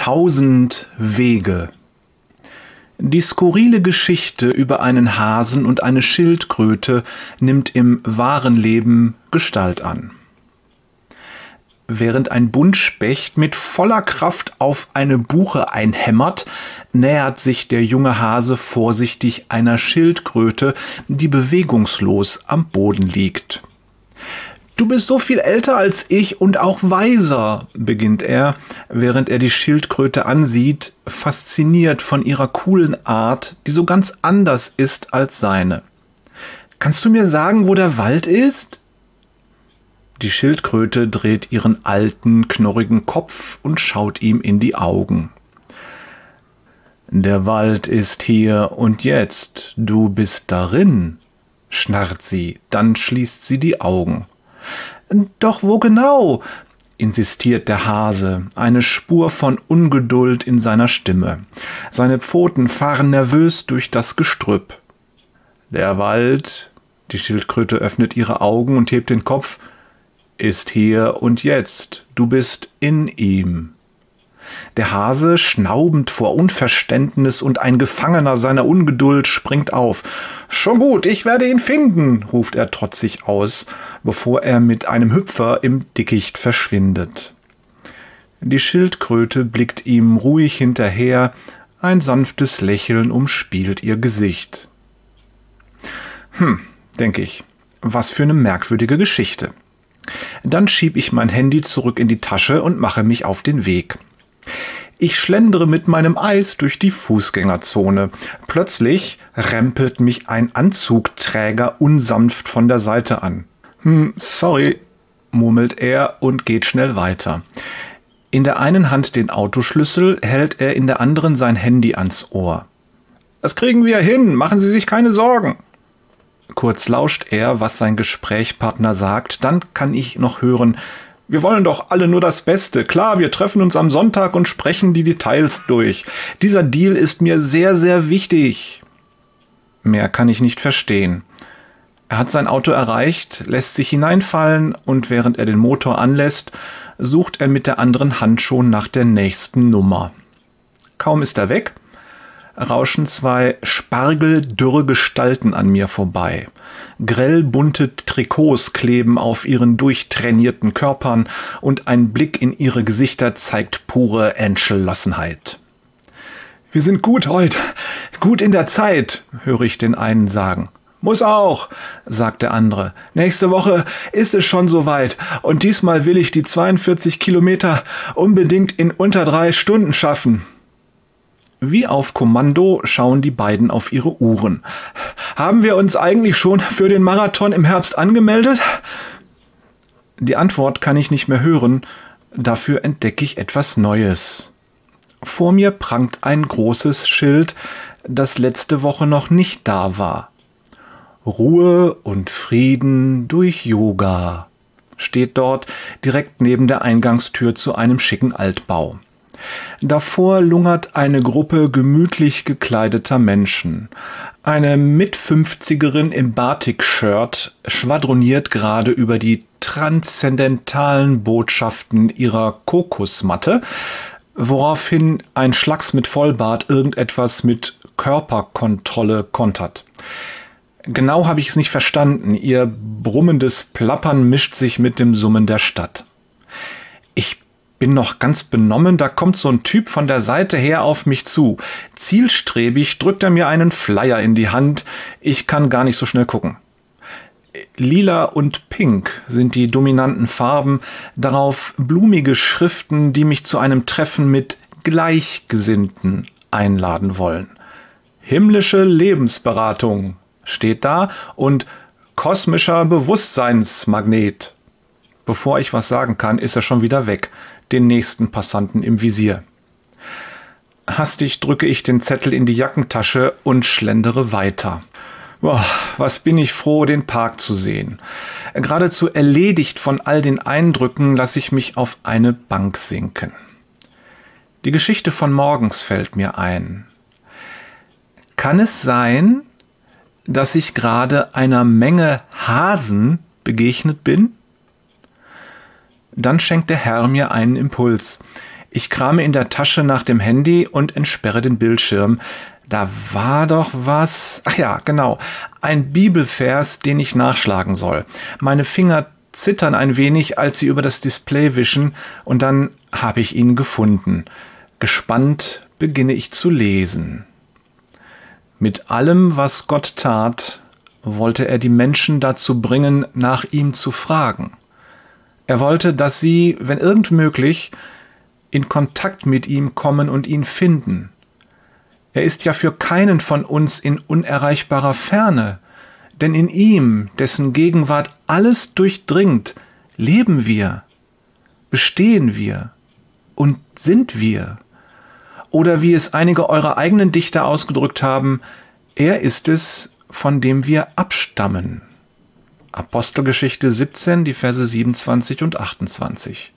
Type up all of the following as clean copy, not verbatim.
1000 Wege. Die skurrile Geschichte über einen Hasen und eine Schildkröte nimmt im wahren Leben Gestalt an. Während ein Buntspecht mit voller Kraft auf eine Buche einhämmert, nähert sich der junge Hase vorsichtig einer Schildkröte, die bewegungslos am Boden liegt. »Du bist so viel älter als ich und auch weiser«, beginnt er, während er die Schildkröte ansieht, fasziniert von ihrer coolen Art, die so ganz anders ist als seine. »Kannst du mir sagen, wo der Wald ist?« Die Schildkröte dreht ihren alten, knorrigen Kopf und schaut ihm in die Augen. »Der Wald ist hier und jetzt, du bist darin«, schnarrt sie, dann schließt sie die Augen. »Doch wo genau?«, insistiert der Hase, eine Spur von Ungeduld in seiner Stimme. Seine Pfoten fahren nervös durch das Gestrüpp. »Der Wald«, die Schildkröte öffnet ihre Augen und hebt den Kopf, »ist hier und jetzt, du bist in ihm.« Der Hase, schnaubend vor Unverständnis und ein Gefangener seiner Ungeduld, springt auf. »Schon gut, ich werde ihn finden«, ruft er trotzig aus, bevor er mit einem Hüpfer im Dickicht verschwindet. Die Schildkröte blickt ihm ruhig hinterher, ein sanftes Lächeln umspielt ihr Gesicht. Denke ich, was für eine merkwürdige Geschichte. Dann schieb ich mein Handy zurück in die Tasche und mache mich auf den Weg. Ich schlendere mit meinem Eis durch die Fußgängerzone. Plötzlich rempelt mich ein Anzugträger unsanft von der Seite an. Sorry, murmelt er und geht schnell weiter. In der einen Hand den Autoschlüssel, hält er in der anderen sein Handy ans Ohr. »Das kriegen wir hin, machen Sie sich keine Sorgen.« Kurz lauscht er, was sein Gesprächspartner sagt, dann kann ich noch hören: »Wir wollen doch alle nur das Beste. Klar, wir treffen uns am Sonntag und sprechen die Details durch. Dieser Deal ist mir sehr, sehr wichtig.« Mehr kann ich nicht verstehen. Er hat sein Auto erreicht, lässt sich hineinfallen und während er den Motor anlässt, sucht er mit der anderen Hand schon nach der nächsten Nummer. Kaum ist er weg, rauschen zwei spargeldürre Gestalten an mir vorbei. Grell bunte Trikots kleben auf ihren durchtrainierten Körpern und ein Blick in ihre Gesichter zeigt pure Entschlossenheit. »Wir sind gut heute, gut in der Zeit«, höre ich den einen sagen. »Muss auch«, sagt der andere. »Nächste Woche ist es schon soweit und diesmal will ich die 42 Kilometer unbedingt in unter 3 Stunden schaffen.« Wie auf Kommando schauen die beiden auf ihre Uhren. »Haben wir uns eigentlich schon für den Marathon im Herbst angemeldet?« Die Antwort kann ich nicht mehr hören, dafür entdecke ich etwas Neues. Vor mir prangt ein großes Schild, das letzte Woche noch nicht da war. »Ruhe und Frieden durch Yoga« steht dort direkt neben der Eingangstür zu einem schicken Altbau. Davor lungert eine Gruppe gemütlich gekleideter Menschen. Eine Mit-50erin im Batik-Shirt schwadroniert gerade über die transzendentalen Botschaften ihrer Kokosmatte, woraufhin ein Schlacks mit Vollbart irgendetwas mit Körperkontrolle kontert. Genau habe ich es nicht verstanden. Ihr brummendes Plappern mischt sich mit dem Summen der Stadt. Ich bin noch ganz benommen, da kommt so ein Typ von der Seite her auf mich zu. Zielstrebig drückt er mir einen Flyer in die Hand. Ich kann gar nicht so schnell gucken. Lila und Pink sind die dominanten Farben, darauf blumige Schriften, die mich zu einem Treffen mit Gleichgesinnten einladen wollen. Himmlische Lebensberatung steht da und kosmischer Bewusstseinsmagnet. Bevor ich was sagen kann, ist er schon wieder weg, den nächsten Passanten im Visier. Hastig drücke ich den Zettel in die Jackentasche und schlendere weiter. Boah, was bin ich froh, den Park zu sehen. Geradezu erledigt von all den Eindrücken lasse ich mich auf eine Bank sinken. Die Geschichte von morgens fällt mir ein. Kann es sein, dass ich gerade einer Menge Hasen begegnet bin? Dann schenkt der Herr mir einen Impuls. Ich krame in der Tasche nach dem Handy und entsperre den Bildschirm. Da war doch was. Ach ja, genau. Ein Bibelvers, den ich nachschlagen soll. Meine Finger zittern ein wenig, als sie über das Display wischen, und dann habe ich ihn gefunden. Gespannt beginne ich zu lesen. Mit allem, was Gott tat, wollte er die Menschen dazu bringen, nach ihm zu fragen. Er wollte, dass sie, wenn irgend möglich, in Kontakt mit ihm kommen und ihn finden. Er ist ja für keinen von uns in unerreichbarer Ferne, denn in ihm, dessen Gegenwart alles durchdringt, leben wir, bestehen wir und sind wir. Oder wie es einige eurer eigenen Dichter ausgedrückt haben, er ist es, von dem wir abstammen. Apostelgeschichte 17, die Verse 27 und 28.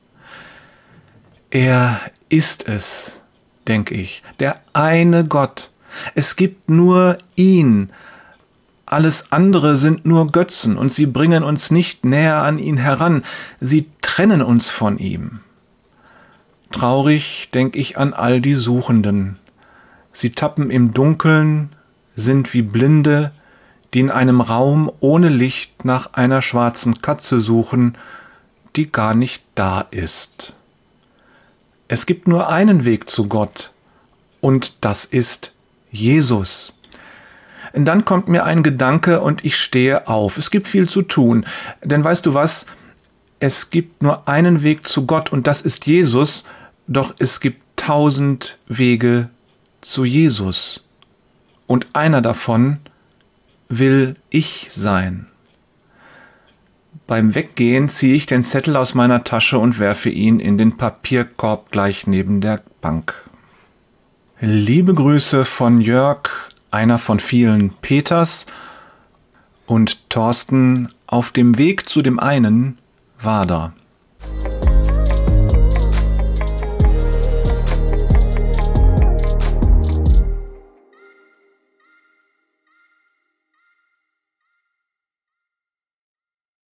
Er ist es, denke ich, der eine Gott. Es gibt nur ihn. Alles andere sind nur Götzen und sie bringen uns nicht näher an ihn heran. Sie trennen uns von ihm. Traurig denke ich an all die Suchenden. Sie tappen im Dunkeln, sind wie Blinde, die in einem Raum ohne Licht nach einer schwarzen Katze suchen, die gar nicht da ist. Es gibt nur einen Weg zu Gott, und das ist Jesus. Und dann kommt mir ein Gedanke und ich stehe auf. Es gibt viel zu tun, denn weißt du was? Es gibt nur einen Weg zu Gott, und das ist Jesus, doch es gibt 1000 Wege zu Jesus. Und einer davon will ich sein. Beim Weggehen ziehe ich den Zettel aus meiner Tasche und werfe ihn in den Papierkorb gleich neben der Bank. Liebe Grüße von Jörg, einer von vielen Peters, und Thorsten auf dem Weg zu dem einen Wader.